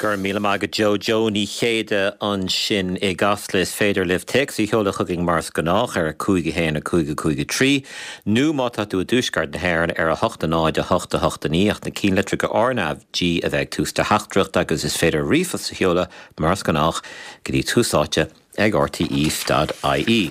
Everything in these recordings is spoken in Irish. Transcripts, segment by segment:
Gur míle maigad Joe ní chéide an sin I gaslis féidir liv tex I heola chugging mars gannach ar cúige héana cúige trí. Nú mátá tú a dúsgart na héir ar a 8 8 na cín litre go ornamh G a bheith tústa heachtracht agus is féidir rifas a heola mars gannach go dtí túsáte ag RTE.ie.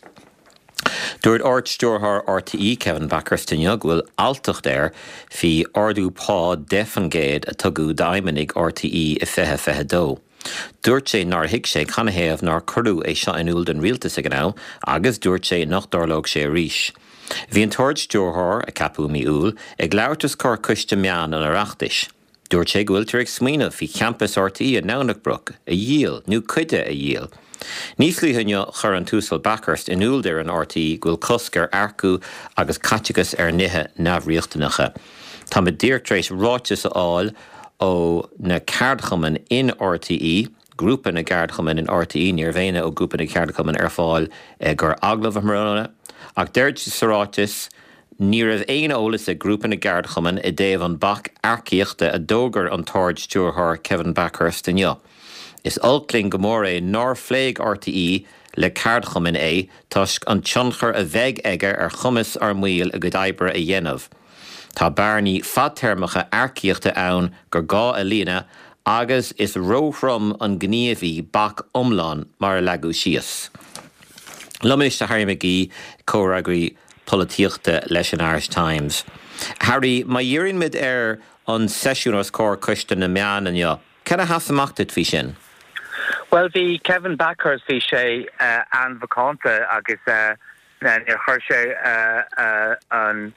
Dúirt Ortstúrthar RTE Kevin Backers-Tinneag bhfuil altacht fi ardú pá defangéad a tugu daiminig RTE I fethe dó. Dúirt sé nar hiic sé chanahéamh nar curú é seo inúil den rialtas ag an agus dúirt sé nach dorlóg sé ríis. Bhí an Ortstúrthar a capú míúil ag leabhartas cór cuiste meán an arachtais. Dúirt sé bhfuil tar ag smaoineamh fi campus RTE a Naunachbrook, a Yiel, nó cuide a Yiel. Níos líhanne chur an túsal Backers inúil ar an RTE bhfuil coscar arcú agus caitegus ar nithe nabhríochtanacha. Tá me díirtrééis ráitis áil ó na ceardchaman in RTE, grúpa na ceardchaman in RTE níor bhéine ó grúpa na ceardchaman ar fáil gur aglah marróna, ach deirt sa ráitis ní raibh éon ólas a grúpa na ceardchaman I déobh an bach arcaíochta a dógar an Ortstúrthar Kevin Backers-Tinneag. Is altling gomór nár phléig RTE le cardchaman tusk an tionchar a bheith aige ar chumas ar muil a go daibre a dhéanamh. Tá bearnaí fadtermacha arciíochta ann gur gá a lína agus is róthrom an gníomhí bach omláin mar a leagú síos. Lumis a Harry McGee córagraí polítíochta leis an Irish Times. Harry, má dhéiríonn mid ar an seisiún os cór cuiste na meán an Can I have some acted fi sin? Well, the Kevin Backers fi sé an vacanta agus near chuir an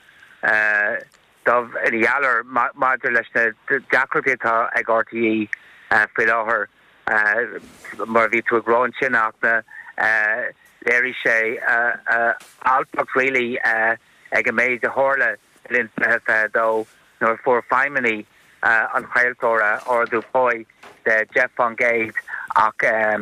dov ialler maidir leis na deacrabítá ag RTE fi láthair mar bhí tú a gráin sin ach na léirí sé alpach really ag a méid a hórla linn dó nóir for feimení an chailtóra or dúpói de Jeff Van Gate ach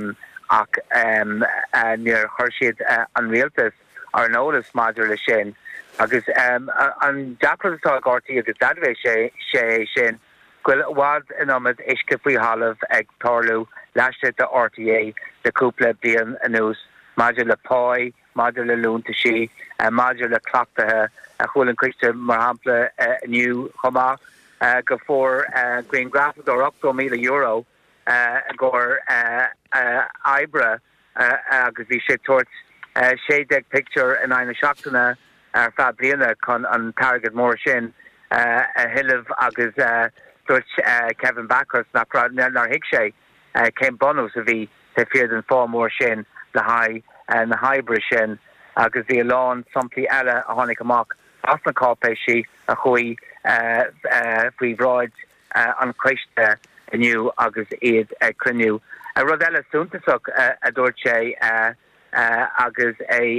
near chuirsiad an rialtas ar nólas maidir le sin agus an deacratá RTE agus dadbhéh sé sin gfuil bhád inomad isce faoi halamh ag tarlú leiste de RTE de cúpla bliain anuas maidir le páid maidir le lúnta sí maidir le clachtathe a chualann cuiste mar hampla aniu chomá go for Green Graphic or up to €1,000,000 gore Ibra agus bhí sé towards shade picture in aina seachtainna fabliana con an target mór sin a hiileh agus dúirt Kevin Backers nar hiic sé céim bonús a bhí te fiad an fá mór sin le haid na Ibra sin agus bhí lán somplaí eile a tháinig amach as na cápéis sí a chuí faoi bhráid an cuiste aniu agus iad cruniú. Rud eile súntasach a dúirt sé agus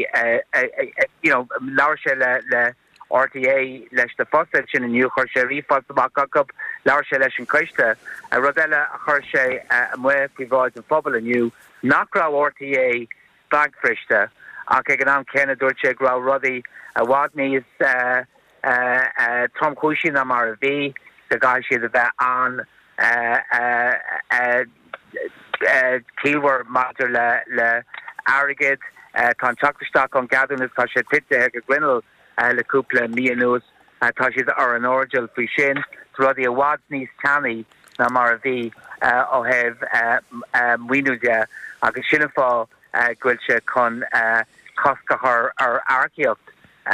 leabhar sé le RTA leis de fósta sin aniu chuir sé rífásamach agab leabhar sé leis an cuiste. Rud eile a chuir sé mu faoi bhráid an phobal aniu nach rá RTA bagfrichte ach ag an am céanna dúirt sé grá rudaí a bhád níos Tom Cushin am mar bhí de gáil siad a bheith an cíhar maidir le airgid tá teachtasteach an gadannas tá sé tite ag a grinneal le cúpla míonús tá siad ar an ordeal faoi sin rudaí a bhád níos teannaí na mar bhí ó heh muoúide agus sinna fá ghuiil se chun coscathair ar arceocht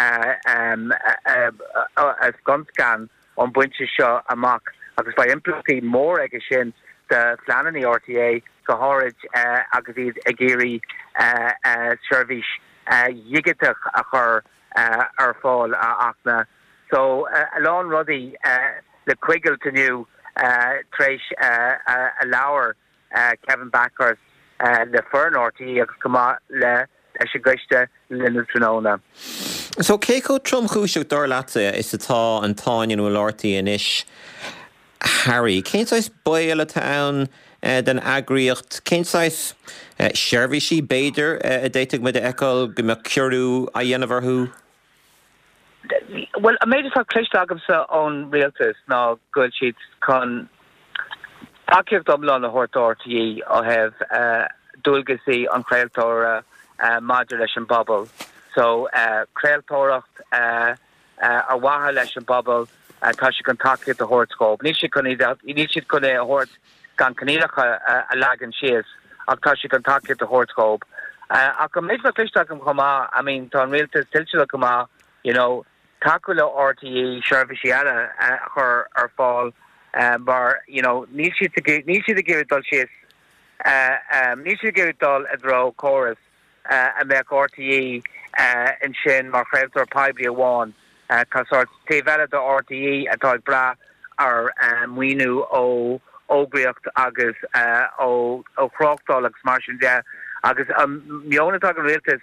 as gunscan on buinte seo amach agus by implicaí mór aige sin de fleanaí RTA go háid agus iad a géirí seirbhís dhigiteach a chur ar fáil achna. So a lán rudaí le cuigiil taniu tréis a leabhar Kevin Backers le fearn RTA agus cumá le sé gcuiste lena tróna. So céco tromchúiseach dár láta is atá an táin bhfuil RTE inis Harry. Céintáis baile ann den agriocht, céintáis seirbhísí béidir a déiteach mu de eáil go me ceurú a dhéanamharthú? Well, a méidir fá cliste agam sa ón rialtas ná goil siad chun Akif Dublin a hortorti I have dulgasi on Crealtora modulation bubble. So Crealtorach a wahalation bubble Tashi can talk the horoscope. Nishi can a hort can canila a lagan shears. Tashi can talk the horoscope. I can make the Klishtakum Kama, I mean Ton Realtor Stilchula Kama, you know, Takula RTE Shervishiana her fall. Bar, you know, Nishi to give it all shears. Nishi to give it all a draw chorus and make RTE in Shin Marcheltor Piblia one. Consort Tevela the RTE at all bra or Winu oOgriocht agus o Crocktol like smashing there agus Miona talking realtors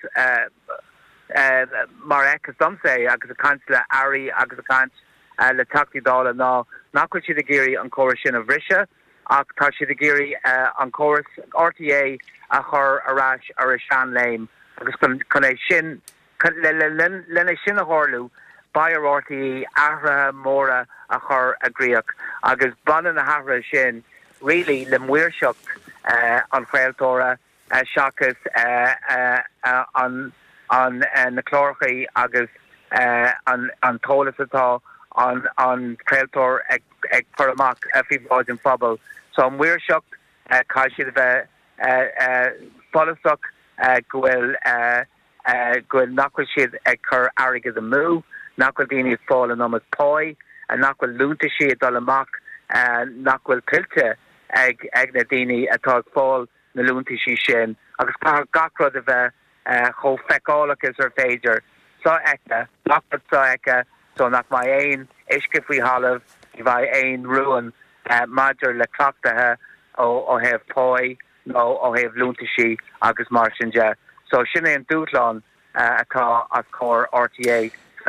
Marek as some say agus a kansla Ari agus a kans le takti dollar no Nakwachi the Giri on chorus in of Risha Tashi the Giri on chorus RTA a her arash or a shan lame agus can a shin lena shin a horlu Bayer RTE Ahra Mora a chur a Griach agus ban and a Havra Shin really Limweirshuk on Crealtora Shakas on na Clorchi agus on Tolasatá on Crealtor ag Paramak fi Bojin Fobble so on Weirshuk Kashi the Polasuk Gwil Nakwashid ag Cur Ariga the Moo Nakwaldini fallen on his poi, and Nakwal Luntashi Dolamak, and Nakwal Pilta, Egg Nadini, a tog fall, the Luntashi Shin, Agus Gakra the Ho Fekolic is her fager, so Eka, Nakwal so Eka, so not my ain, Ishkifri Holiv, if I ain ruin, Major Le Clockta, or have poi, no, or have Luntashi, Agus Marshanja. So Shin and Dutlon, a car at core RTA.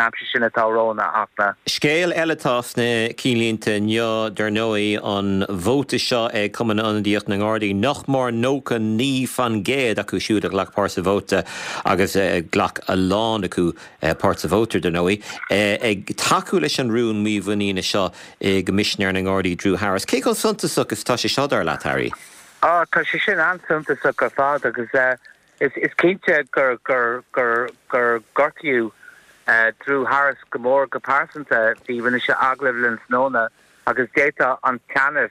Scéal eiletás na cílínta neo Dernóí an bhóta seo ag cumann an díocht na Gardaí nach mór nócha ní fan géad acu siúd a ghlach páirsa bhóta agus ghlach a lán acu páirsa bhótar Dernóí. Ag taú leis an rún míomhaína seo ag Commissioner na Gardaí Drew Harris. Cé go suntasach agus tá sé seo dar leat, Harry? Tá sé sin an suntasach ar fád agus is cínte gur gorciú Drew Harris Gomor Gaparsanta even is aglevelins nona agus data on canis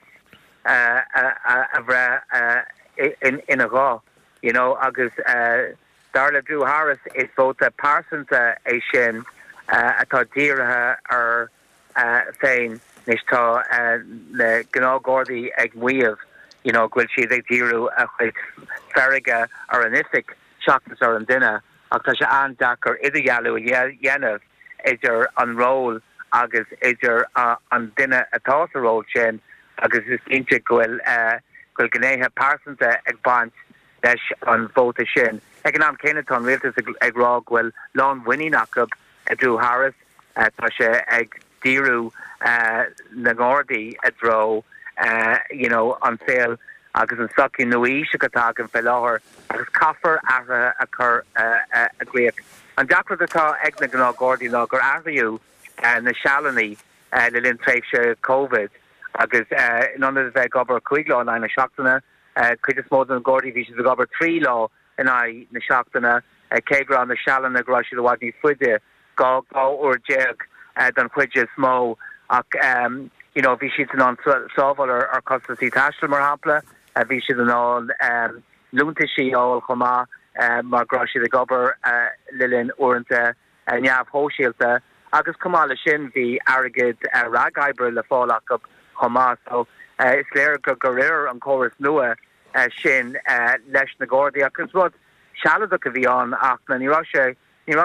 in a raw you know agus Darla Drew Harris is both a Parsanta a shin a tadira or fein nishta the Gna Gordy egg weave you know gwil she the diru a ferriga or an ithic chocolates or an dinner Aktasha an Dakar Idiyalu Yenev Ejer on roll agus Ejer on dinner at all roll chain agus is inche gwil Gneha Parsons ag bant lesh on both the shin. Eganam Kenaton realtas ag rog gwil lawn winning akub Drew Harris Tasha ag diru Nagordi at row you know on sale agus an sucky nui shikatag and fellower agus coffer ara occur a great and Dr. the egna gna Gordy logger avenue and the Shalini the lin COVID agus none of the gober Quiglaw and I shocked Critis more than Gordy vision the gober 3 law and I na shocked Kegra on the Shalina Groshi the Wadney Fudde go or jeg done quidges mo you know visits on Soval or Costasi Tashel Marhapla Vishes and all Luntashi all Homa Margroshi the Gobber Lilin Orenta and Yav Hoshilta Agus Kamala Shin the Arrogant Ragaiber Le Fallock up Homa so it's Lair Guerrero and Chorus Nua Shin Lesh Nagordi Agus what Shaladuk on Achna Ni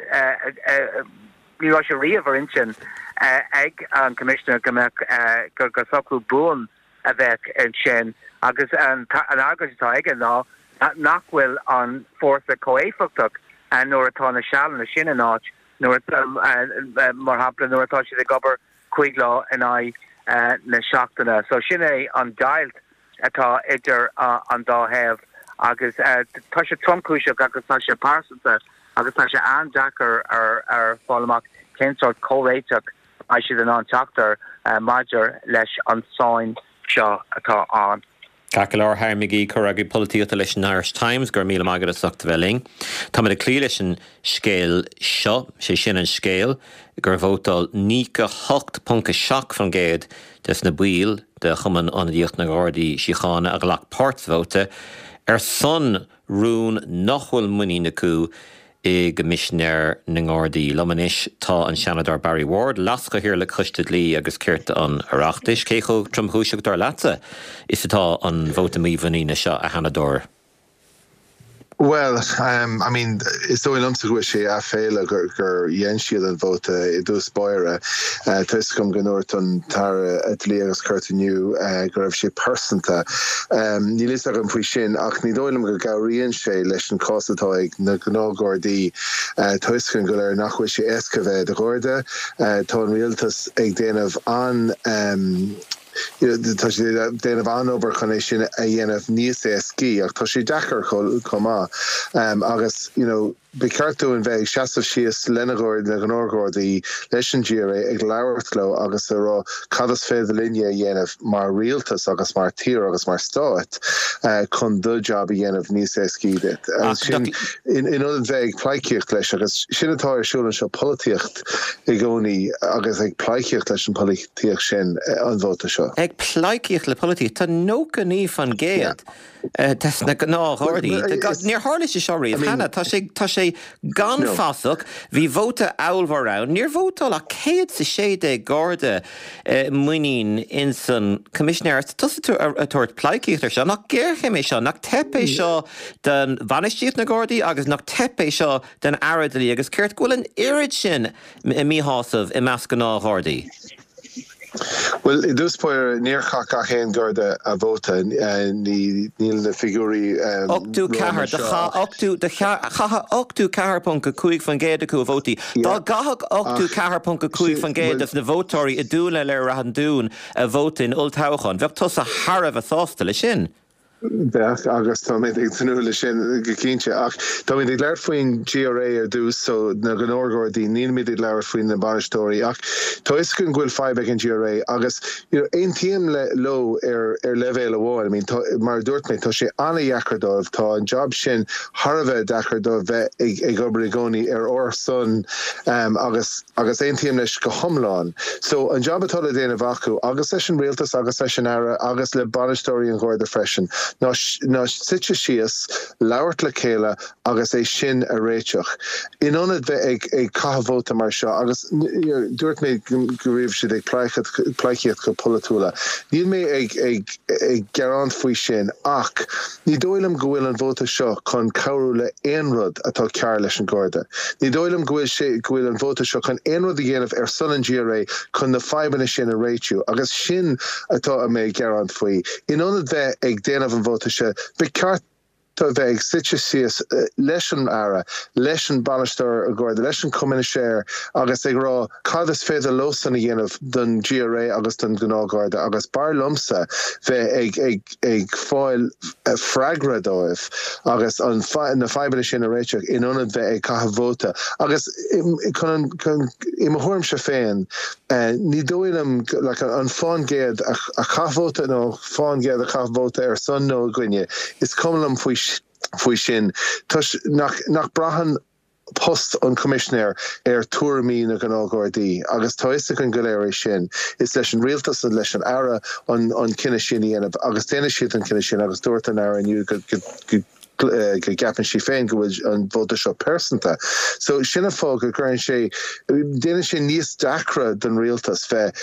Russia River Inchin Egg and Commissioner Gamek Gurgasoku Boon Avec and Shin Agus and Agus again now Knockwell on force the Coefuktuk and Noratona Shal and the Shin and Notch Norat Morhapla Noratoshi the Gobber Quiglaw and I na Shaktana so Shinne on Dialt Ata Idger on Da have Agus Tasha Trumkusha Agus Tasha Parsons Agus Tasha Ann Jacker or Follomak Kensort Co-Ratuk I should an on Chapter Major Lesh on Sign seo atá an. Cacalar Harmigi Corragi Politiota leis an Irish Times gur míle magad a sucht bheling. Tá a clí leis an scéal seo, sé sin an scéal, gur bhótal ní go 8.7 fan géad des na bhuiil de chuman an díocht na gádaí síochána a ghlach pártvóta son rún nachhfuil muí na cú I Commissioner na Gardaí Lomanis tá an Seanadar Barry Ward lasca hir le chuiste lí agus ceirt an arachtais cécho tromthúiseach dar láta is atá an bhóta míomhanína seo a Hanador. Well, I mean, it's so lumsa go sé a féile gur dhéansiad an bhóta I dús spáire tuis gom gnúirt an tar lí agus chuirtaniu gur raibh sé persanta. Ní lís an faoi sin ach ní dóilm go gabhríonn sé leis an cosatá ag na gnágádaí tuis go leir nachfuil sé escabheith de gháirde tá an rialtas ag déanamh an tá sé déanamh anobair chun é sin a dhéanamh níos cí ach tá sé dechar comá agus Becartú an bheith seaamh síos lenagóir na gnágádaí leis an ddíra ag leabhartló agus ará cadas féad linne dhéanamh mar rialtas agus mar tír agus mar stáit chun dul job a dhéanamh níos cíide. In an bheith ag pleicíocht leis agus sin atá arsúlann seo políocht I gcónaí agus ag pleicíocht leis an políocht sin an bhóta seo. Ag pleicíocht le políocht tá nóca ní fan géad Tás na gnágádaí. Níor hála sé seo riomh hena tá sé gan fásach hí bhóta áilmhar níor bhótáil a céad sa séide Garda muín in san commissionéir tusa a tuairt pleicíocht seo nach ggéircha mé seo nach tepa seo den bhanistíocht na Gardaí agus nach tepa seo den airadaí agus ceirt gúil an irid sin I míhásamh I meas gnágádaí. Well, I dúspóir níorcha a chéan Garda a bhóta níl na figúí Ochtú cehar de chaha 8 cehar.5 fan géad acu a bhótaí. Dá gahag 8 cehar.5 fan géad na bhótóirí I dúla le rahan dún a bhótain ultáchan. Bheith tos a Harrah a sásta le sin. Beth agus tá mé ag tanúla sin go cínte ach tá mé ag leir faoin GRA dús so na gnágádaí níl mé ag leir faoin na banistóirí ach tá is gon ghfuil feibeh an GRA agus ein tíam le lo levéil amháin. I mean mar dúirt mé tá sé anna dhechardóibh tá an job sin Harrah dechardóibh bheith ag obrigóní or son agus ein tíam leis go thomláin. So an job atá le déanamh acu agus leis an rialtas agus leis an aire agus le banistóirí an Garda freisin. Ná site síos labhart le chéile agus é sin a réiteach. Inionad bheith ag cathbhóta mar seo agus dúirt mé go raibh siad ag pleiciad go polatúla. Níl mé ag gearán faoi sin ach ní dóilm go bhfuil an bhóta seo chun cabhrú le aonrad atá cear leis an Garda. Ní dóilm go bhfuil an bhóta seo chun aonrad a dhéanamh son an GRA chun na feibanna sin a réitiú agus sin atá a mé gearán faoi. Inionad bheith ag déanamh an bhóta se beart tá bheith site síos leis an aire, leis an banistóir a Garda, leis an cumanséir agus ag rá cadas féidir losan a dhéanamh don GRA agus don gnágáda agus bar lumsa bheith ag fáil freagradóibh agus na feibanna sin a réiteach inionad bheith ag cathbhóta agus imthorm se féin ní dóilm an fáin géad a cathbhóta nó fáin géad a cathbhóta son nó gcuine is cumlam faoi sin nach brahan post an commissioner túramí na gnágádaí agus tá is an goléir sin is leis an rialtas an leis an aire an cinenne sin dhéanamh agus déine siad an cinenne sin agus dúirt an aire aniu go gapan si féin go bhfuil an bhóta seo persanta. So sinna fág go grann sé déine sé níos dacra den rialtas bheith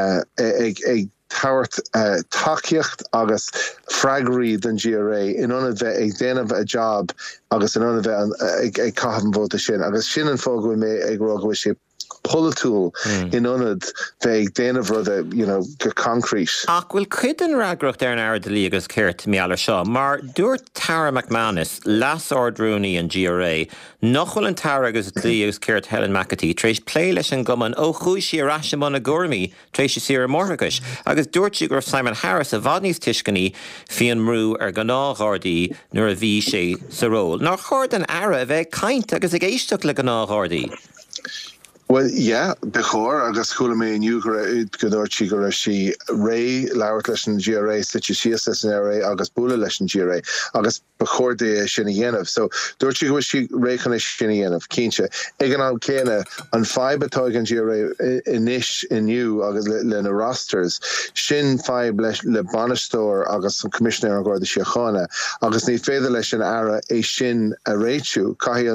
ag tauirt takeíocht agus freagairí den GRA inionad bheith ag déanamh a job agus inionad bheith ag caithfan bhóta sin agus sin an fágúil mé ag rágahfuil sé polatúil inionad bheith ag déanamh rud go concrete. Ach bhfuil cuid an ragracht ar an airdaí agus ceirt meallar seo, mar dúirt Tara McManus las ordrúnaí an GRA nachhfuil an Tara agus dlí agus ceirt Helen McAtee tréis plé leis an goman ó chuis sí raisiman na gurmaí tréis sé ar mórthachas agus dúirt si gur Simon Harris a bhd níos tuisciní fion mrú ar gnágádaí nuair a bhí sé sa ról. Ná chuir an aire bheith caint agus ag éisteach le gnágádaí. Well, yeah, bechor agus chula mé nniugra godortí go si ré leabhart leis an GRA si sias an RA agus bula leis an GRA agus bechor de sinna dhéanamh. So dúirtí go si réchanna sinna dhéanamh cínse. Ag an céine an fibe atá an GRA inis inniu agus le na rosters sin fibe le banistóir agus an commissioner an Garda Síochána agus ní féidir leis an ara é sin a réitiú caihí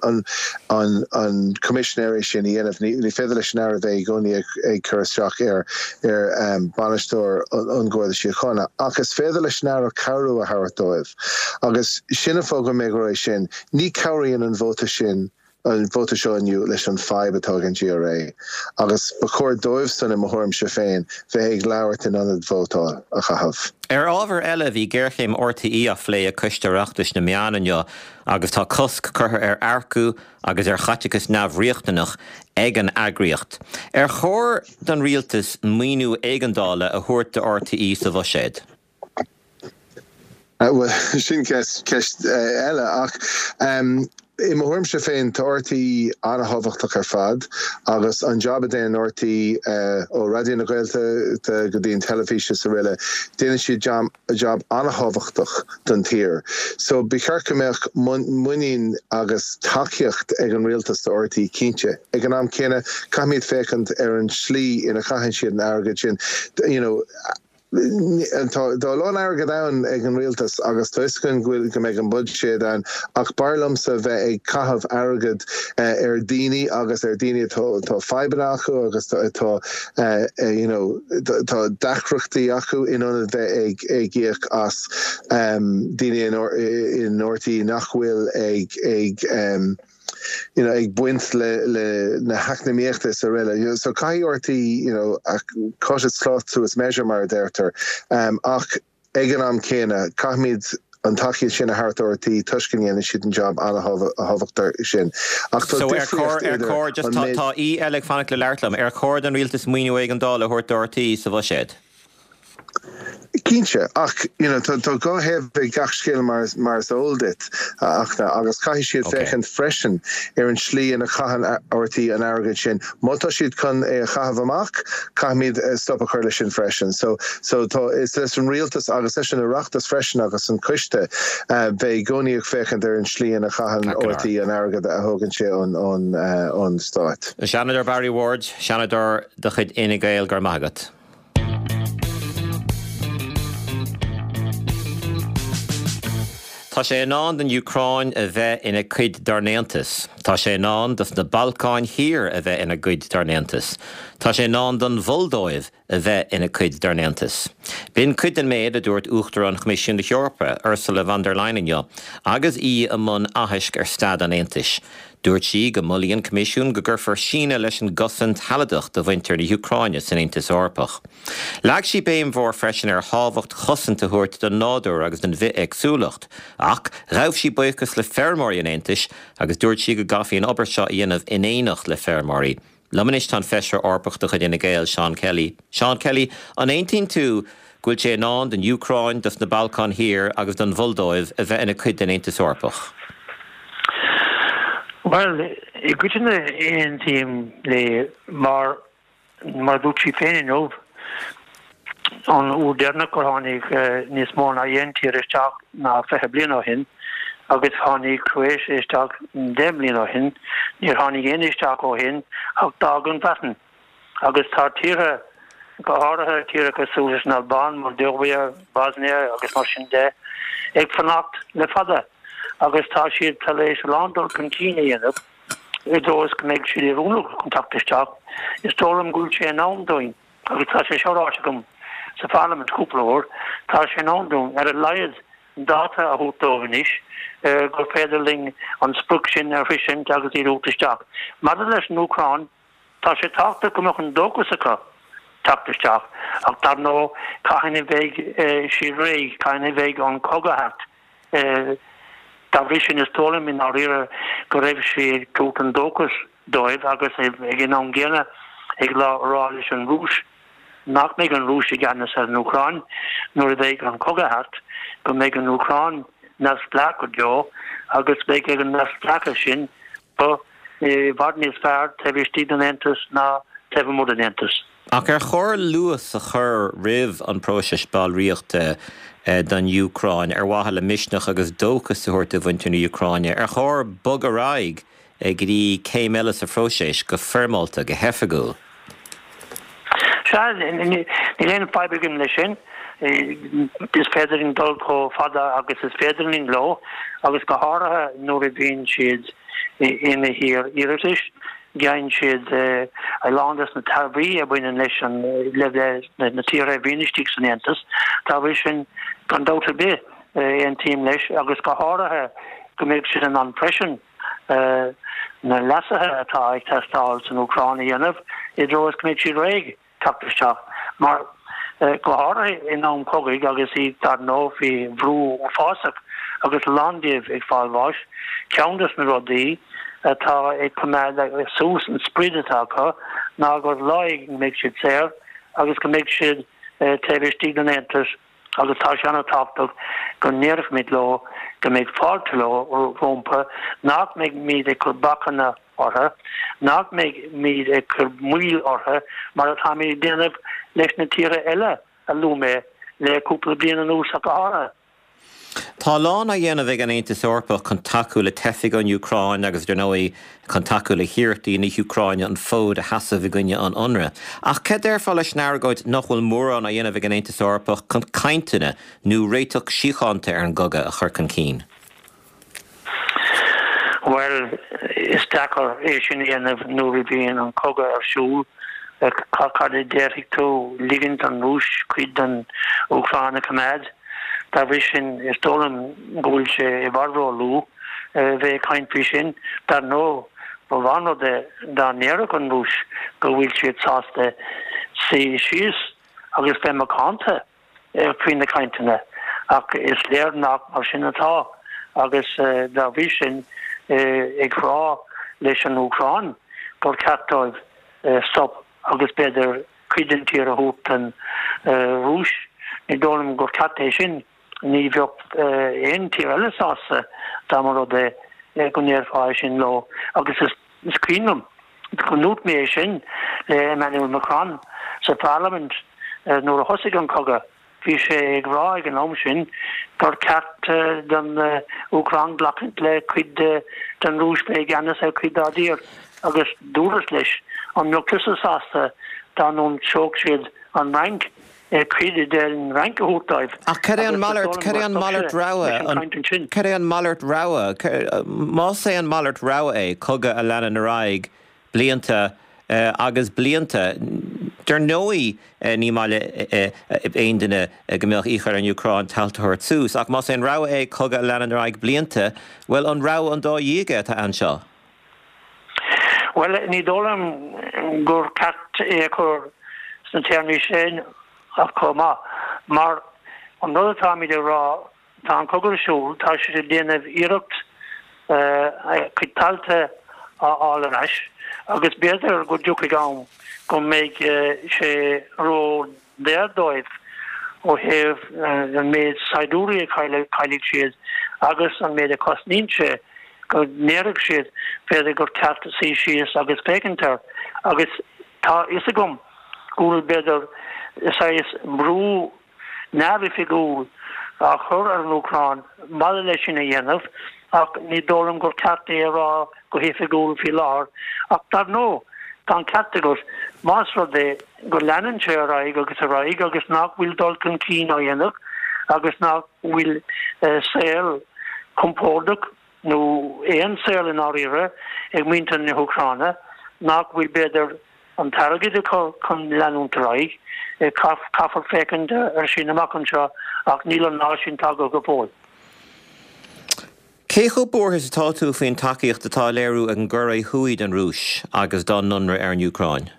an commissioner sin ní féidir leis an ara bheith gcónaí ag chuisteach ar banistóir an Garda Síochána agus féidir leis an ara cabhrú a thartóibh agus sinna fóga mé go raibh sin ní cabhraíonn an bhóta sin an bhóta seo inniu leis an fibe atá an GRA agus ba chóir dóibh san im thorm se féin bheith ag leabhart in an bhótáil a chahabh. Ábhar eile bhí ggéirchéim RTE a phlé a cuisteachtas na meánanne agus tá cosc chutha aircú agus chaiteachas neamhríochtanach ag an agriocht. Chóir don rialtas míniú éigeandála a thuairt de RTE sa bho séad. Well, sin ceist eile ach I mórm se féin tá RTE anna hábhachtach ar fad agus an job déan RTE ó radio na Gaeilge go dtíon telefíse sa riile déanann si job anna hábhachtach don tír. So bicharcameach muín agus takeíocht ag an rialtas de RTE cínte. Ag an am céine caiimiad fécant ar an slí ina chaitheann siad an airgid sin. Tá lá airgad ann ag an rialtas agus tuiscin ghfuil go méid an bud séad an ach barlamsa bheith ag caithfh airgad ar daoine agus ar daoine tá fibre acu agus tá dachreachtaí acu inionad bheith ag gíoch as daoine in RTE nach bhfuil ag ag buint le na haacnamíochta sa riile. So cai RTE, ach cosad slát tú is measure mar d'irtar. Ach ag an am céine, caithmid an tachiad sin a hart RTE tuiscin dhéanana siad an job anna hábhachtar sin. So cór just tá í eile fannacht le leirtlam, cór an rialtas míniú éigeandála a thuairt RTE sa bho séad. Cínse, ach, tá go hebh gach scéal mar oldit agus caiith siad fechan freisin ar an slí in a chahan RTE an airgid sin. Mátá siad chun é chahabh amach, caiimiad stop a chuir lei sin freisin. So is leis an rialtas agus leis an ireachtas freisin agus an cuiste bheith gcónaíoch fechan ar an slí in a chahan RTE an airgid a thugann sé ón stáit. Seanadar Barry Ward, seanadar de chuid Ina Gael gur magat. Tá sé anán den Ucrain a bheith ina cuid darnéantas. Tá sé anán dus na Balcáin hir a bheith ina cuid darnéantas. Tá sé anán don Moldóibh a bheith ina cuid darnéantas. Bín cuid an méid a dúirt uachtar an Comisiún de Eorpa, Ursula von der Leyen, agus í a mun athaisk ar stad an Aontais. Dúirt sí go mulaíonn comisiún go gurfar sína leis an gosant haladach do bhaintear na Ucraine san Aontas Eorpach. Leag sí béim mhór freisin ar hábhacht chosanta thuairt don nádúr agus den bheith agsúlacht, ach raibh sí buchas le fearmóirí an Aontais agus dúirt sí go gafaí an obair seo dhéanamh inéanach le fearmóirí. Lamanis tá feisir orpach do chuid Ina Gael Sean Kelly. Sean Kelly, an 18-2 gúil sé anán den Ucrain dus na Balcán hir agus don Moldóibh a bheith ina cuid den Aontas Eorpach. Well, I good in the team le mar duchi féin of an úderna chonig níos mó na yentir isteach na fehe blina hin agus hánig Croéis isteach demlina hin níor hánig isteach ó hin ach dagan batan agus tá tíre go háirithe tíre go súlas na Albán mar deorbia Bosnia agus mar sin de ag fannacht le fada. Agus tá siad taléis landor continue dhéanamh, dós go méid siad rúnú contactisteach, is tólam gúil sé an doin, agus tá sé seoráte gom sa Parliament cúpla óir, tá sé an doin ar a leiad data a hútógan is, gur féidirling an sprúk sin ar frisin agus í rútisteach. Mar leis an Ucrain, tá sé táta go an dógus acha tactisteach, ach dar nó caiinna bheith si ré, caiinna bheith an cogahat, Tá bhrísin is tólam in áíre go raibh sé cút an dóchas dóibh agus ag an ggéine ag rá leis an rúis. Nach méid an rúis i gceannas ar an Ucrain, nuair a bheith an cogahat go méid an Ucrain nas placa deo agus bheith ag an nas placa sin ba Varnis fear tebí stídanentus ná tebí mudanentus. Ach chóir luas a chur rih an próisis ball riochta dan Ucrain wahala misneach agus dóchas suirta bhaintú na Ucraine chóir bug a raig grí céim eile a fróisis go fermalta go hefagúil. Ní léon fibregim lei sin is féidiring dul có fada agus is féidiring lo agus go háirithe nuair a bhíonn siad ina hir iritis gain siad ailandas na tarbí a bhain leis an le na tíre bhínistíigh san Antas tá bhí sin gan dáta bé an tíim leis agus go háirithe go mbeidh siad an an-pression na lasathe atá ag testáil san Ucraine dhéanamh I dros go mbeidh siad réig tapteach mar go háirithe in an cogaigh agus I dar nó hí bhrú fásach agus landíomh ag fáilháis ceantas na rudaí atá ag cumad sús an spríd atá chu ná gur láig méid siad séir agus go méid siad tebhistí an Antas agus tá se anna táptach go nearh mid lo go méid fáilte lo ó rompa nach méid míad ag chu bachanna ortha nach méid míad ag chu muil ortha mar atá mí déanamh leis na tíre eile a lúmé le cúpla bliana an ús a go hára. Tá lán a dhéanamh ag an Aontas Eorpach chun taú le tefiigh an Ucrain agus do nói chun taú le hirirtaí na Ucraine an fód a hasamh gunne an onra. Ach cé fá leis neargóid nachhfuil mórrán a dhéanamh ag an Aontas Eorpach chun cainteanna nó réiteach síocháinte ar an goga a chur chun cín. Well, is dachar é sin dhéanamh nuair a bhíonn an coga ar siúl cad é déirigh tú ligint an rúis cuid an Ucraine cumad. Tá bhí sin is dólam gúil sé I bharró lú bheith caintbhí sin dar nó ba bhánó dá néarach an rúis go bhfuil siad sásta sí síos agus bheith macánta faoin na cainteanna ach is léir nach mar sin atá agus dá bhí sin ag rá leis an Ucrain gur ceatáibh stop agus beidir cuidan tíar a hút an rúis ní dólam gur ceatéis sin ní bheocht éon tír eile sása dá mar de go néarfáid sin lo agus is cuinnum go nút mé sin le Emmanuel Macron sa Parliament nuair a thosaigh an coga bhí sé ag rá ag an am sin gur ceart den Ucrain blacant le cuid den rúis be gannas a cuid dádír agus dúras leis an nuachtas sásta dá nún seog siad an rank created den rank hútaibh. Ach cere an Mallart Rawa cere an Mallart Rawa má sé an Mallart Rawa é coga a lean na raig blianta agus blianta der nói ní máile aon duine go mbeadh íchar an Ucrain taltathir sús ach má sé an Rawa é coga a lean na raig blianta well an Rawa an dá dhiige tá anseo. Well ní dólam gur cat é chur san téirní sin ach comá mar an nóda táimi de rá tá an cogur siúl tá sé déanamh iirecht chuid talta áil arais agus beidir go dúcha gám go méid sé ró déardóibh ó heh an méid saidúí caiigh siad agus an méid a cosníse go néireh siad féidir gur ceartta sí síos agus fécintar agus tá is a gom gúil beidir is brú nábhi figúil a chur ar an Ucrain mala leis sin a dhéanamh ach ní dólam gur ceartta rá go hí figúil fi lár ach dar nó tá ceartta gur más de gur leanan sé a raig agus nach bhfuil dul chun cín á dhéanamh agus nach bhfuil saoil compórdach nó éon saoil in áíre ag muintean na Ucraine nach bhfuil beidir an targad chun leanúnta raig caafar fécinn ar sin amach anseo ach níl an ná sin tag go bhil. Cé go bórthas atá tú faoin takeíocht atá léirú ag an ggur é thuaid an rúis agus don nunra ar an Ucrain?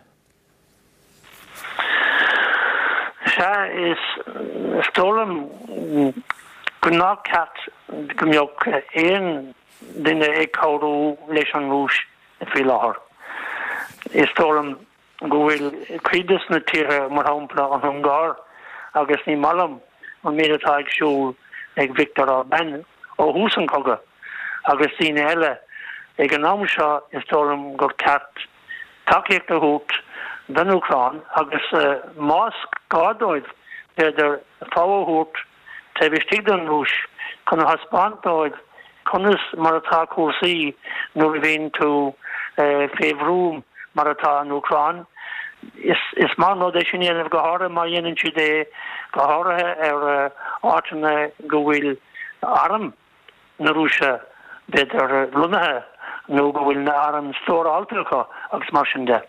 Se is stólam go ná ceat go mbeadh éon duine ag cabhrú leis an rúis fi láthair. Is stólam go bhfuil cuidas na tíre mar hampla an Hungáir agus ní malam an méad atá agsúil ag Viktor Orbán ó hús an coga agus tíine eile ag an amsha is tolum gur cat takiek the hoot den Ukraine agus mas gadoid der power hoot te bestigden rush kan haspantoid kunus marata kursi no vin to favroom marata in Ukraine is man no de shin of gahara ma yen chide gahara artne go will arm na Russia der luna no go will na arm store altraka agus marshinde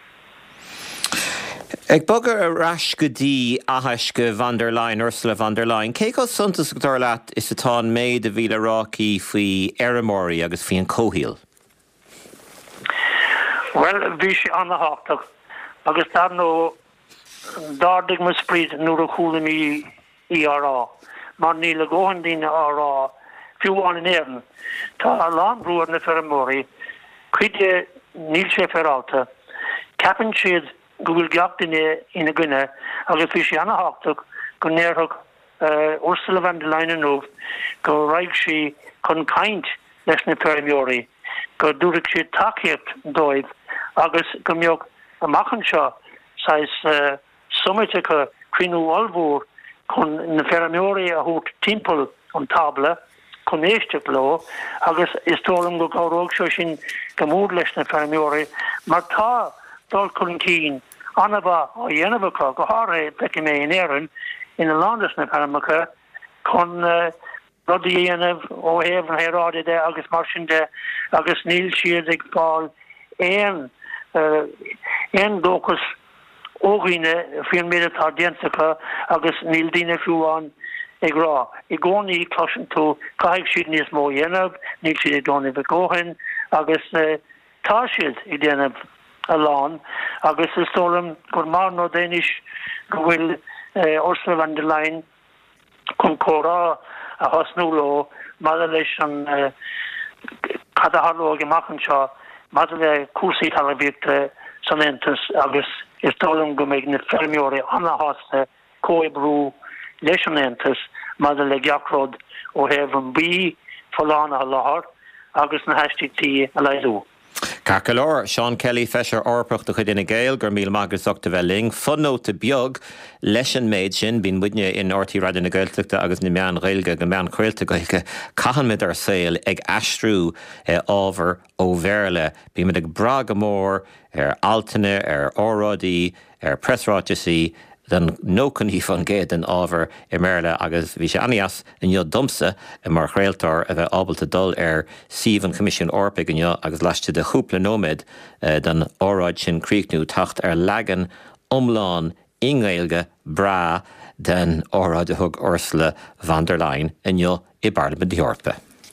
Ag bogar a ras go dtí athasca van der Leyen, Ursula von der Leyen, cé go suntas go dár leat is atá méid a bhí Irácí faoi Eramóí agus faoi an cóhíal? Well, bhí sé an na háach agus dar nó dardig mu spríd nuair a chúla mí í árá, mar níl a ggóhan dína árá fiúháin in éan. Tá a lánbrúar na Eramóí, cuide níl sé ferálta, capan siad go bhfuil geacht ina gine agus bhí sé anna háach go néarthach Ursula von der Leyen nóg go raibh sí chun caint leis na Eramóí go dúradh sé takeíocht dóibh agus go mbeadh amachchan seo sais summite go crinú almhór chun na Eramóí a thug timpeall an tabla chun éisteach leo agus is tólam go gáróg seo sin go mór leis na Eramóí mar tá dul chun cín anaba o dhéanamhacha go háir peici mé in éireann ina landas na Eramóí chun rudí dhéanamh ó héamh na héráide agus mar sin de agus níl siad ag fáil éon dóchas óghine fion méad atá déansacha agus níl daoine fiúháin ag rá. I gcónaí cloisian tú caiigh siad níos mó dhéanamh, níl siad ag dónamh cóthain agus tá siad ag déanamh a lán agus is tólam gur mar nó déanais go bhfuil Ursula von der Leyen chun córá a thosnúló mad leis an cadaharló amachchan seo mad le cuasaí talabhíochta san Aontas agus is tólam go méid na Eramóí anna hásta cóibrú leis an Aontas mad le geachród ó hebh an bí folána a láthair agus na heistíí a leidú. Carcalor, Sean Kelly feisir orpacht a chud ina Gael gur míl magus ochta bheling, funnóta beag leis an méid sin bín muidne in ortí rad na Gaeltachta agus na meán réilge go meán chréilta goilge cahanmid ar saoil ag aistrú ábhar ó bhéirle, bí mid ag brag amór altaine órádaí pressrátesaí den nócan hí fan géad an ábhar Merle agus bhí sé anias in jo dumsa mar chréaltar a bheith ábalta dul Sívan Commission Orpig in agus leiste de chúpla nómid den óráid sin críicnú tacht legan omláin ingailge bra den óráid a thug Ursula von der Leyen in jo I Parliament Eorpa.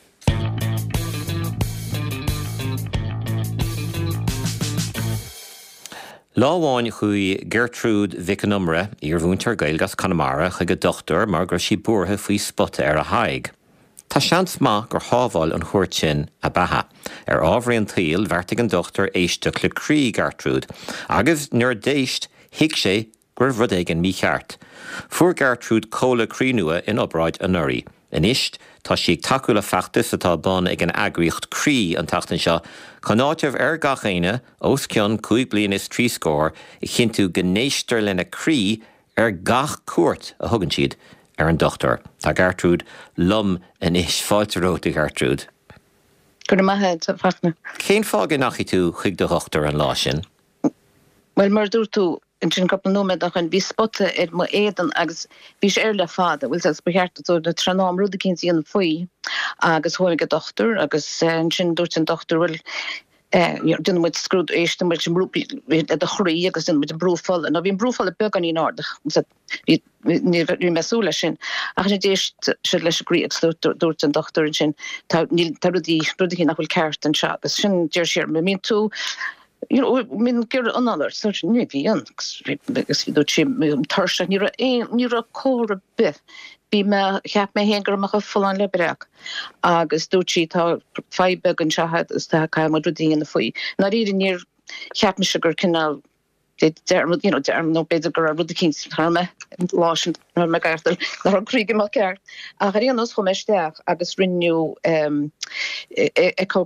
Láháin chuí Gertrude Vicanumra ar bhúntar Gaelgas Connemara chuig go dochtúir mar gur sí buairtha faoi spotta ar a haig. Tá seans maith gur hábháil an chuairt sin a batha. Ar ábhraíonn taobh bheartaigh an dochtúir éisteach le crí Gertrude, agus nuair d'éist hiic sé gur bhrud éigean mícheart. Fuair Gertrude cóla crí nua in obaráid an Nuri. In isht, tá sí taú le feachtas atá bon ag an agriocht crí an tachtain seo, chun áitimh ar gachéine os cionn 5 bliain is 3 scór I chinú gnéistir lena crí ar gach cuairt a thugann siad ar an dochtúir. Tá Gertrude lum in is fáilteróta Gertrude. Gur maithe fachna. Cén fága nachí tú chuig do dochtúir an lá sin? Well, mar dúir tú in sin couple nómid a chun bhí spotte mo éan agus bhí sé le fada bhfuil as beheartta tú na trónám rúda cinn síon faoi agus thuig go dochtúir agus sin dúirt an dochtúir bhfuil duna muid scrúd éiste muid sin brúpi a chraí agus duna muid an brúfáil a bhín brúfáil a beag an í nádach ní meúla sin ach sin déist se leis gríag dúirt an dochtúir sin tá rudí cinn nach bhfuil ceart an se agus sin déir sér me mín tú min gur another such nivian because do chim tarsha nira core bit be me heb me hengur ma full an lebrak agus do chi ta 5 beg an shahad is ta ka ma ding in the foi na ri near heb me sugar canal der no better go rud the kings harme lotion me gartel na kriege ma kar a rianos go mesteach agus renew ecogram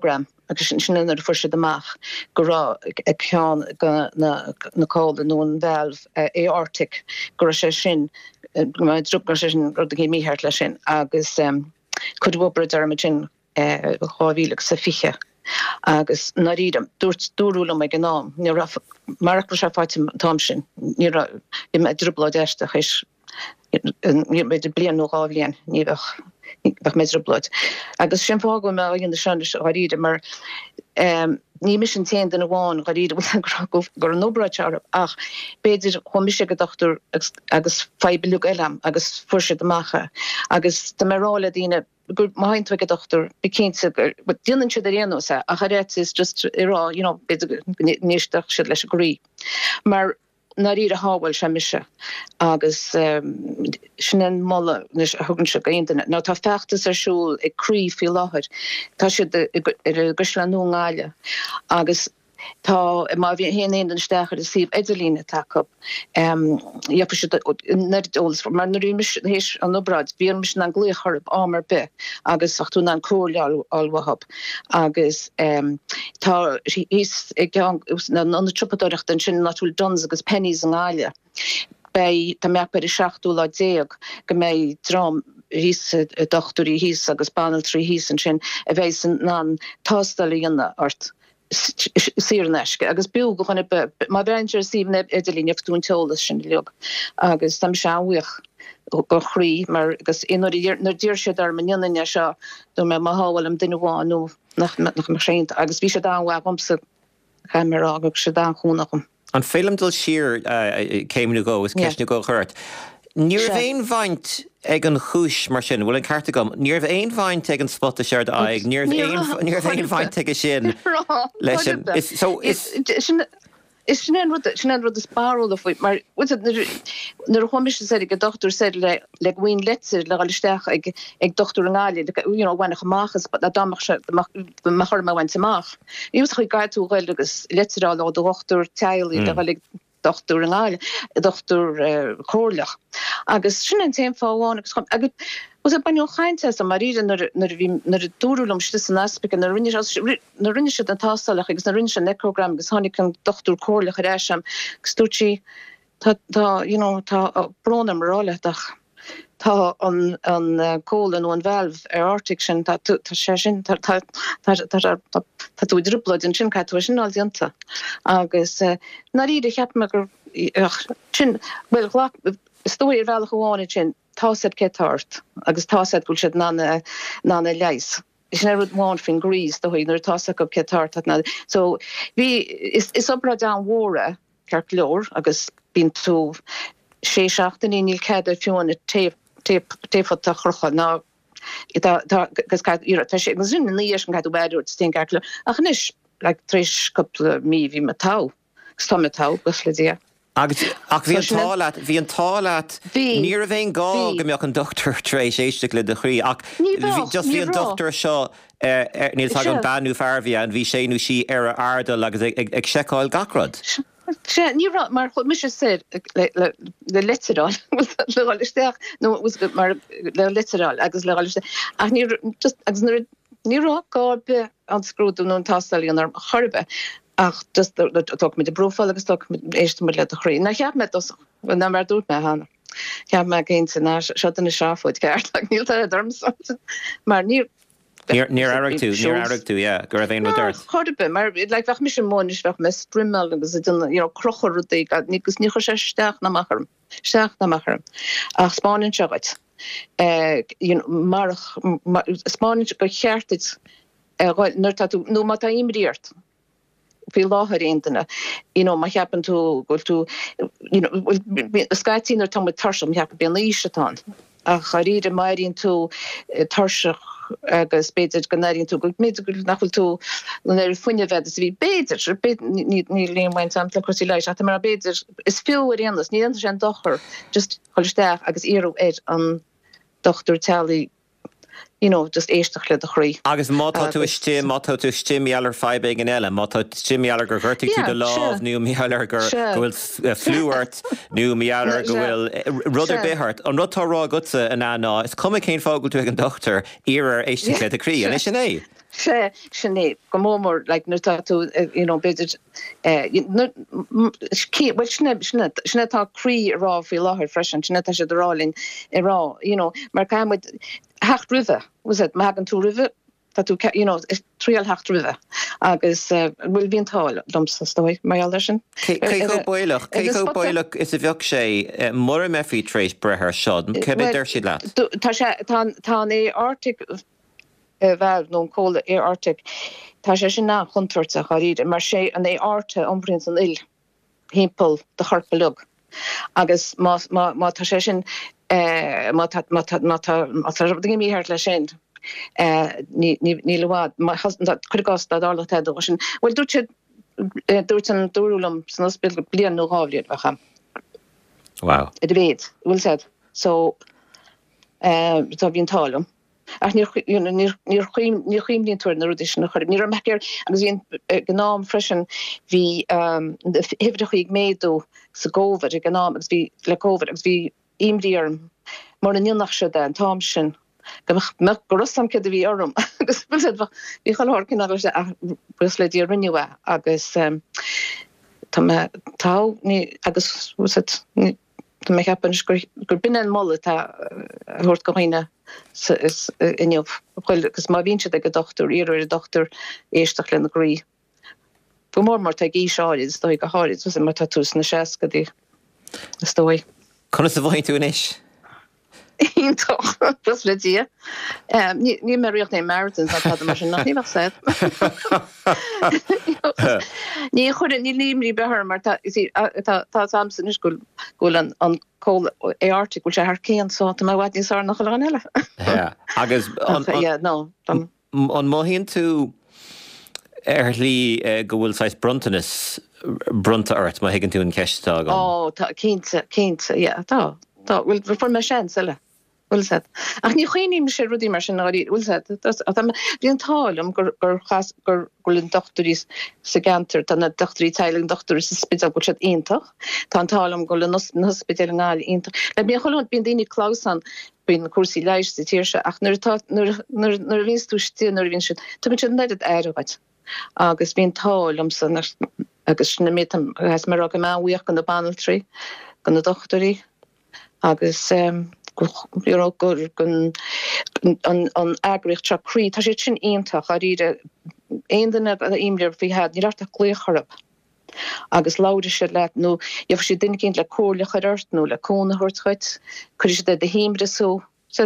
agus sin ar fuise amach go rá ag ceán na cála nó an bhelh aortic go sé sin drop sin ru gé míheart lei sin agus chudhbre derrma sin cháhíach sa fiche. Agus narídam dúrúla me gná ní mar se fáitim tamsin ní me drubla deiste chis beidir blian nó gáhlíon ní medrablad. Agus sin fágu me gin de se choíide mar ní mis an te den bháin choíide gur an nóbraid ach beidir chomise go dochtú agus feibelú elam agus fuise amachcha agus de marrála díine gur mahaint go dochtú bekéintse but dinnen se réno se a charet is just irá beidir níisteach si leis goí. Mar na ri a háhfuil se mise agus sin molle thugann se go internet. Ná tá fechttas arsúl ag crí fi láthir tá si ar gusle nóáile agus tá má bhí héana den stechar a síh idirlína take nerddólas mar narí hééis an nóbrad bí mis an gléchorb ámar be agus achún an cóleal alwahab agus tá hís an tropadoirecht an sin natúil dons agus pennies an gáile. Bei tá meach per 16 go méid dram hís dochtúí hís agus banal trí hís an sin a bhééis ná tástalíonna ort. Sírneske agus bu go chun má Ranger sí Idirlín dún teolalas sin leog agus tam seáhuiich go chrí mar agus nar dír se ar manine seo do me máháil am duine bháinú nach mar séint agus bhí se dáhha gomsa chaimrá agus se dá chúnachm. An félamdul sir céimnú go is ceisnú go chuirt. Níor bhéon bhaint ag an chúis mar sin bhfuil an carta gom, níor bhéon bhaint ag an spotta seart aig, níor bhéon bhaint ag sin leis sin. Is sin rud a spáróla faoi, mar nar chomis sé go dochtú sé le bhhain letir le gáilisteach ag dochtú an gáile bhainach amachchas a dáach se chur me bhaint amach. Níos chu gaiú ghil agus letirá á do dochtú teilí le bhil dochtú an gáile, dochtú chóirlach. Agus sin an téim fáháin agus was a banio chainte a maríre nar dúrúlum stis an aspek na rinne se an tásalach agus na rinne se necrogram agus hánig an dochtú chóirlach a réisem stúchi tá brnam ráleach tá an cólan ó an bhelh artic sin tá sé sin tú drúblad in sin caiú sin áildianta agus na ide cheap me gur sin bhfuil stoir bhealach goháine sin tásaid ketart agus tásaid gúil siad ná leis. Is ne rud máin fin grís do nar tása go ketart so hí is opra da mhóra ceart leor agus bín tú 6 níl ceidir fiúna téfa a chorcha ná gus sé sin níos an caiú beú sté le ach níis le 3 couple mí hí me tá sta me tá gus le dia. Ach bhí an tálaat níor a bhéon gá go meach an doctor trééis éiste le de chrí ach just bhí an doctor seo níl tag an banú fearbhí an bhí séú si ar ardal agus ag seáil gacrad. Ní mar chud mis sé le literál leáilisteach nó mar le literál agus leáilisteach ach agus nírá gá be an scrúdú nó an tástalí an chorbe. Ach, just tok met de brofall agus tok met eerste met let groeien. Nou ja, met ons, dan waar doet mij aan. Ja, maar geen ze naar shot in de schaaf uit kaart. Ik niet dat darms, maar niet. Near Arag too, yeah. Go ravein with dirt. Horrible, maar like weg mis moon is weg met sprimmel en ze dan, krocher roet ik. Nikus niet zo sterk na macher. Sterk na macher. Ach, Spanje chagat. Maar Spanje geert het. Nur dat nu maar dat imbriert. Fi láthir intana má cheapan tú goil tú Skytíínar tá tarsam cheap ben líisetá a charíre mairíonn tú tarseach agus beidir gannéironn tú go mé nachfuil tú ar funne vedas hí beidir ní léonhain sam le cosí leis a mar beidir is fiúir annas ní sé dochar just choisteach agus iarú an dochtú telí just éisteach le a chrí. Agus mátá tú stimmealar feibe an eile, mátá stimmealar gur ghirrtaí tú de láh nu meallar gur bhfuil fluúirt nu meallar go bhfuil rudidir béthart. An rudtá rá gutsa in ná, is cum cén fágil tú ag an doctor ar éiste le a chrí, an is sin é? Sinné, go mór nu tú beidir sinna tá chrí rá fí láthir freisin, sinna tá sé rálinn i rá, mar caiimid hecht rive, was it magan tú rive dat tú trial hecht rive agus bhfuil bhíon táil domsa stoi mai sin. Cé go bailach is a bheoh sé mar me fí trééis brethir seod, cebid si le? Tá é Arctic bhil nó cóla é Arctic, tá sé sin ná chuntuirte choíide, mar sé an é áte ombrins an il hímpel de charpelug. Agus má tá sé sin míhart le sin ní lehád chuás dála te sin. Well dúirt an dúrúlam san ospil go blian nó háliad bhecha. Wow. It véid, bhfuil said. So tá bhíon talm. Ach níor chuimlíonn túir na rudis na chuir. Níor mecir agus bhíon gnám freisin bhí hifrach ag méadú sa góver ag gnám agus bhí le góver agus bhí imríarm mar na níonnach se an tám sin. Me go Rossam ced a bhí orm agus bhí choir cin agus bus le dí rinneha agus tá agus Tá mé hepan gur bin an molle thuirt go chuine inniuh agus má vín se ag a doctor ar a doctor éisteach le na grí. Fu mór mar ag í seáid stoi go háid was mar tatús na seaca dí stoi. Conna sa bhain tú inis? Íntoch, plus le dí. Ní mar riocht é marathons a mar sin nach níbach said. Ní chuir ní líimrí behar mar tá samsan is goil an cóil é Arctic bhil sé th céan sá tá bhhaidín sá nach an eile. Agus an móhíonn tú lí go bhfuil sais bruntanas brunta ort má higann tú an ceistá gan. Ó, tá cínta, tá bhfuil fu me sin eile. Ulsat. Ach ní chuoinim sé rudí mar sin áí ulsat. Bhí an tálam gur golinn doctorís sa gantar tá na doctorí teiling doctor sa spital go siad ionintach. Tá an tálam golinn na hospital an áil ionintach. Le bí cholant bíon daoine cláusan bíon cuasí leis sa tíirse ach nuair víns tú stíl nuair vín sin. Tá sin neidir airhaid. Agus bíon tálam san agus na métam has mar a go máhuiach gan na banal trí gan na doctorí agus gur an agricht tra crí, tá sé sin ionintach a ríide éanana a imlir bhí had ní rart a glécharab. Agus láidir sé le nó dheoh sé duine cinn le cóirla chuirt nó le cóna thuirtchuid, chuir sé de híimre so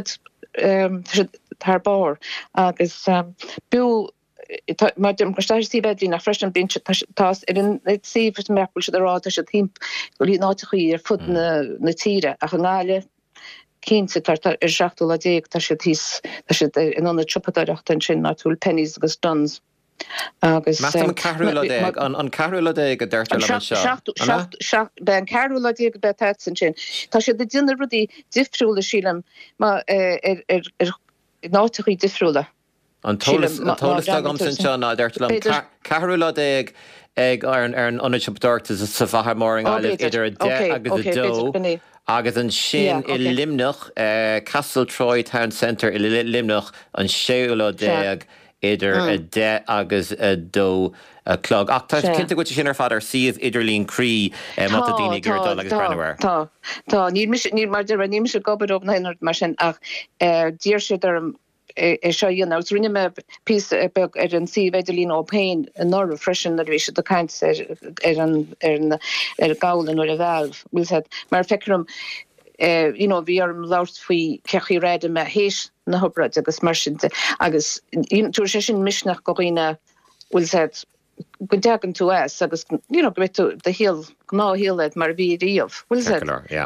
tar bar agus bú mar dum gostáistí bheith na freisin bíse tá in sifir mepul se ará se timp go lí náitií ar fud na tíre a chanáile cínsa tar seachú a déag tá sé tíos in anna chopadáireachtain sin ná túil pennies agus duns. Agus an carúla déag a d'irtar le seo. Be an carúla déag be san sin. Tá sé de dinner rudí difriúla sílam má náitií difriúla. An tólastag am san seo ná d'irtar carúla déag ag ar an onachoptartas sa bhathair mór an gáileh idir a de agus a dó. Agus an sin I limnach Castle Troy Town Centre I limnach an séúla déag idir a de agus a dó clog. Ach tá cinnta go sin ar fad ar siomh idirlín crí má a daoine gur dá agus brenuir. Tá ní mar de ní se gobad op na mar sin ach dír se seo dhéana gus rinne me pí ar an si beidirlín ó pein an nor freisin a bhí se do caiint ar galan ó a bheh bhil mar fecrum bhí arm láirt faoi cechaí réide me héis na hobrad agus mar sinnte agus túair sé sin misnach go riine bhil go deagan tú agus go tú de híal gnáhéad mar bhí íomh bhil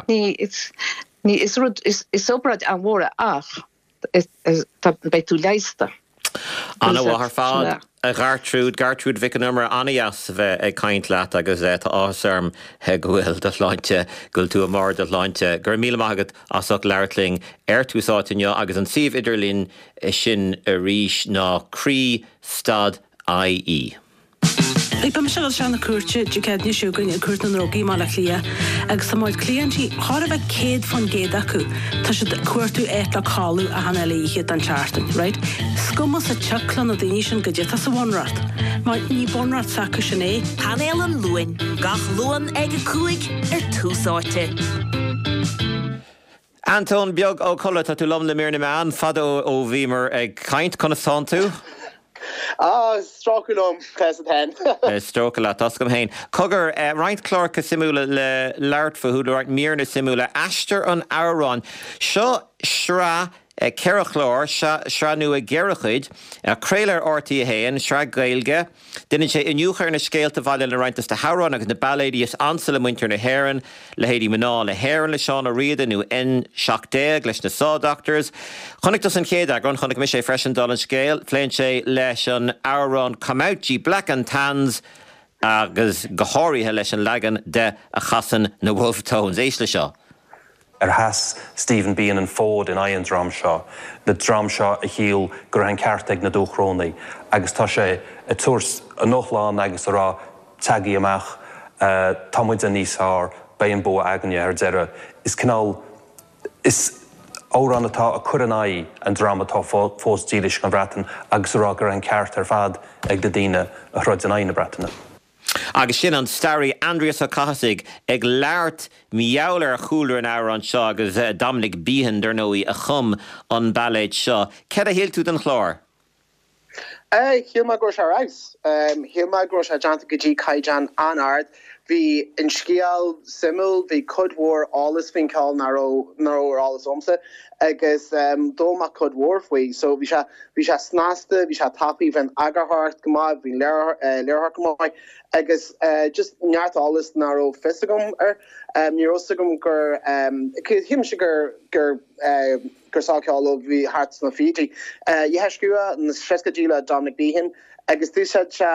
ní is obrad an mhra ach bei tú leiste. Anna war fád a Gertrude Vicanummer Anias bheith ag caint leat agus tá ásarm he gohfuil de láinte gul tú amór de láinte gur míle maigad asach leirtling túsáitinne agus an sih idirlín sin a ríis ná Crí Stad IE. Ag bam se sena cuate de cead ní siúgain a cuat an rogaí má le lia agus samáid clientí thar bheith céad fan géad acu tá si cuairtú éit le cáú a hana léiche an chartan, right? Scumas a teachlan a daoine sin go dtí sa bhonrat. Má ní bonrat sacu sin é. Panélan luin, gach luan ag a cuaig túsáite. Anton beag ó chola tá tú lom le mé na meán fad ó bhímar ag caint chuna san tú? Stroculum, President. Strocula, Toscom Hain. Cogur, Ryan Clark a simula le Lart for who right Mirna simula Ashter on Auron. Sho Shra Kerachlor, Shra nu a Gerachid, a Krailer Orti Hain, Shra Gailge, didn't she in Ucher in a scale to Valley Laurentius to Haron, and the Balladius Ansel Winter na Heron, Lahady Manal, La Heron, La Shauna Rida, new N Shock Day, Glish na Saw Doctors, Honictus and Kedag, on Honic Misha Fresh and Dolan Scale, Flanche, Leshon, Auron, Kamauchi, Black and Tans, agus Gahori Heleshan Lagan, de a Chassan, na Wolf Tones, Aislishaw. Has Stephen Bean and Ford in Ian Drumshaw, the Drumshaw a heel Gran Carteg na Duchroni, agus tá sé a tours a Nochlan agus ra tagi amach Tomwyd a Nisar, Bayan Boa Agnia Zera is canal is óran atá a Curanai and drama tá fós dílish gan bratan agus ra Gran Carter fad ag de dina a Rodanaina na bratana. Agus sin an starry Andreas O'Cahasig ag leart miauler a chúler an hour an seo agus Dominic Behan der nói a chum an ballet seo. Ced a héil tú den chlár? Hier ma gros a reis. Hier ma gros a janta gaji kaijan anard. Vi in skial simul, vi could war alles fin call narrow alles omse. Agus doma could war fwy. So vi sha snaste, vi sha tapi van agarhart gma, vi lerhart gma. Agus just nyart alles narrow fistigum neurostigum gur him sugar gur sake all of vi hearts na Fiji. Yeheshkua and Sheskajila Dominic Behan. Agus this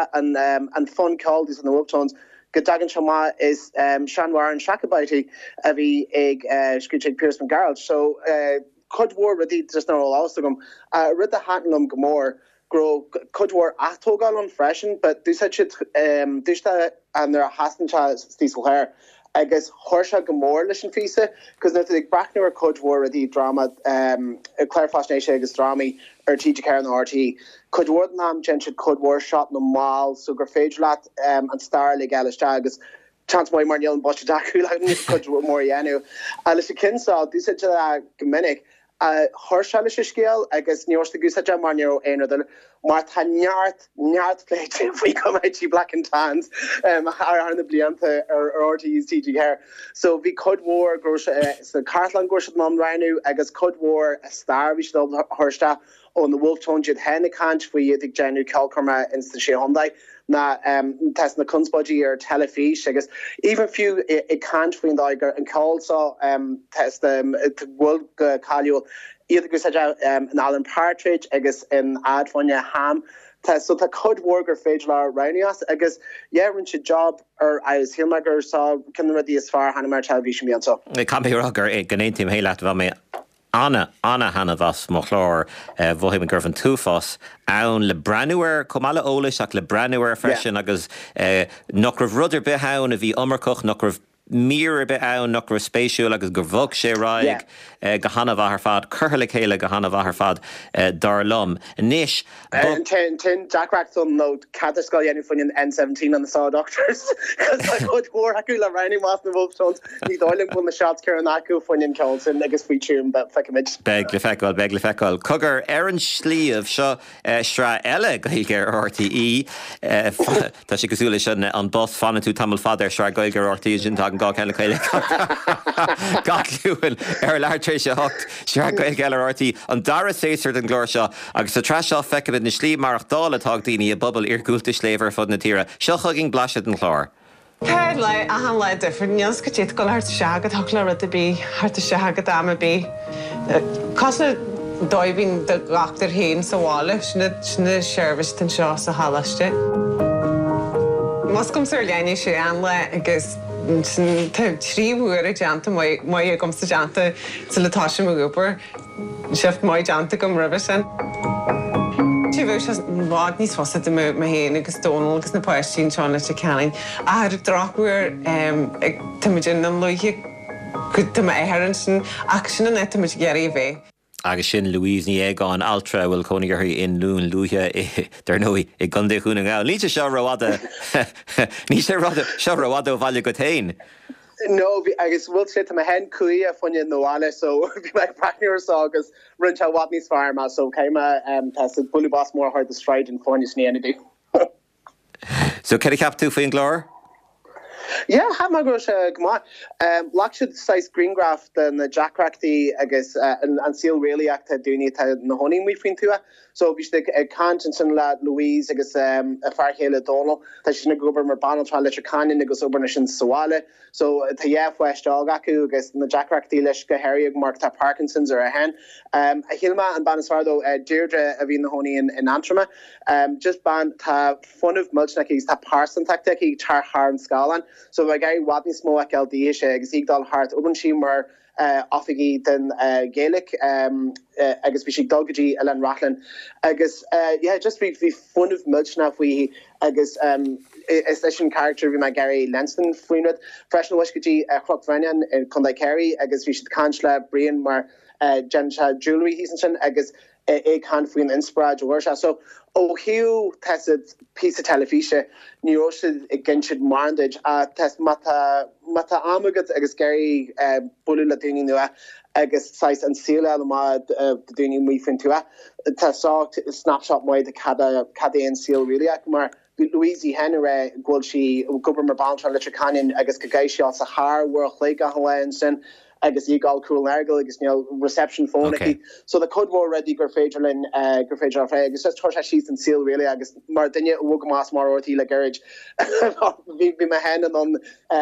and fun called is in the work tones. Gadagan Shama is Shanwar and Shakabaiti avi egg Skitchig Pierce McGarrett. So could war ready just now all austigum. Rid the Hatlum Gamor grow could war atogal on freshen, but this had shit and there hasn't Stiesel hair. I guess Horsha Gamor listen fisa because there's the Brackner could war ready drama Claire Fascination agus drama or TG Karen RT. Could war nam gentle could war shot no mal sugar fagelat and star leg Alice Jagus chance my Marniel and Bosch Daku like could war Moriano Alice Kinsaw this is Geminik Horsha scale I guess New York Gusa Marnero another Martha Nyart plate if we come out black and tans are the Blianta or RT's TG hair so we could war so Cartland Gorshad Mom Rhino I guess could war a star we should Horsha on the Wolf Tone Jid Hennekanch for you the January Calcoma in the Hyundai na test na Kunstbudgie or Telefish I guess even few it can't find Iger and call so test World Calio either goes an Alan Partridge I guess in Adfonia Ham test so the could work or Fajlar Rhinias I guess yeah when she job or I was Hilmager saw can ready as far Hanna television be so it can't be rocker a ganin team heilat va me Anna hanna vas mochlor vo him gurfan tufos aun le branuer komala olish ak le branuer freshen agus nokrav rudder behaun a vi ummerkoch nokrav Mir be aun nokrav spatial agus gurvok she raig gahana va fad curhele kele gahana va fad darlum nish ten Jack Raxton note Catascal Yenny Funny N17 on the Saw Doctors because I could war Hakula Rani Master Wolf Jones the Doyle put the shots Karanaku Funny Colson I guess feature but fekimage begle feckle Cugger Aaron Schlee of Shra Ella Geiger RTE ta she gazula shun on boss fan to Tamil father Shra Geiger RTE Tag Gog Hella Kale Got Lewin Lartrisha Hocht Shra Geiger RTE on Dara Sacer than Glorsha agus a trash off feckle in the Schlee Mark Dala Tagdini a bubble irgulta slaver for the Tira Shell hugging blashed and chlor Cair le a han le different níos go tíad go leir seagad thugla rud a bí harta seagad am a bí. Cosa dóibhín de gachtar héin sa bhála sna seirbhis den seo sa halaiste. Mas gom sa leanaí sé anla agus tríúir ag deanta mai gom sa deanta sa letáise mo gúpar seft mai deanta gom ribh sin. Tí bheh se bhád níos fosa ma héana agus dónal agus na páistín seánna te ceallainn. A ar drachúir ag tamidin an luithe go tá éharann sin ach sin an etamid geirí bheith. Agus sin Louise ní ag an altra bhfuil cónigarthaí in lún lúthe dar nóí i gandé chuúna gáil. Ní seo ráda ní sé seo ráda ó bhaile go tain. No, agus bhfuil sé a hen cuí a funne nóáile, so bhí me praníir agus run se wat níos farma, so céime tá bulú bas mór hard the stride in fáinne snéanadí. So ceir cap tú faoin glár? Yeah, ha ma gro gma. Lakshid size greengraft and the jackrachty agus and seal really act duni na honing we fin tua. So we stick a Contenson la Louise agus a farhele Donald that she gober mar banal tra letter canin agus obernishin sawale. So ta yef west agaku agus na jackrachty lishka Harry mark ta Parkinson's or a hen. A Hilma and Banisfardo Deirdre avin the honing in Antrama. Just ban ta fun of mulchnakis ta parson tactic tar harm scalan. So my guy wadni smoak LD agus igdal hart obenshimmer offigi den Gaelic agus vi dulgaji Ellen Ratlin agus yeah just vi fun of mulchnaf we agus a session character vi my Gary Lanston Freenwood fresh washkaji crop Vrenyan Kondai Kerry agus vi Kanchla Brian mar Jensha jewelry Heason agus a can fwyn inspirad Georgia. So Hugh tested piece of television New Ocean against Marndage test mata amagat agus Gary bully latini nua agus size and seal ma doing me fin to test saw snapshot my the cada and seal really mar Louise Henry Golshi government bound literature canon agus Kagaishi Sahar world like Hawaiian agus egal cool ergal agus reception phone so the code war ready Gurfadrlin Gurfadrl agus just torch sheets and seal really agus mar dinne wogamas mar orti la garage vi my hand on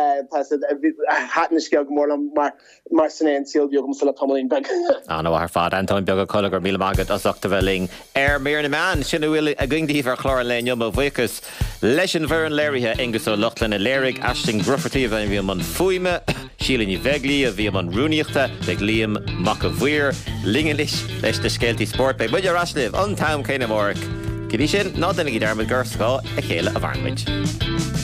hatnish gel more mar and seal jogum sula tomlin bag no har fad Anton Bioga Colliger mil magat as octavelling mir na man sin will a gingdi ver chlorlein yum of wickers lesion vern Larryhe engus o Lochlan a Lerig ashting Grufferty of vi man fuime Sheelin Vegli a vi man Rúniachta de Liam Macavir Lingelis leis de Skelty Sport bei Budger Rasliv on town Kane Mork. Gidí sin ná dennig dermid Gursá a chéile a bharmid.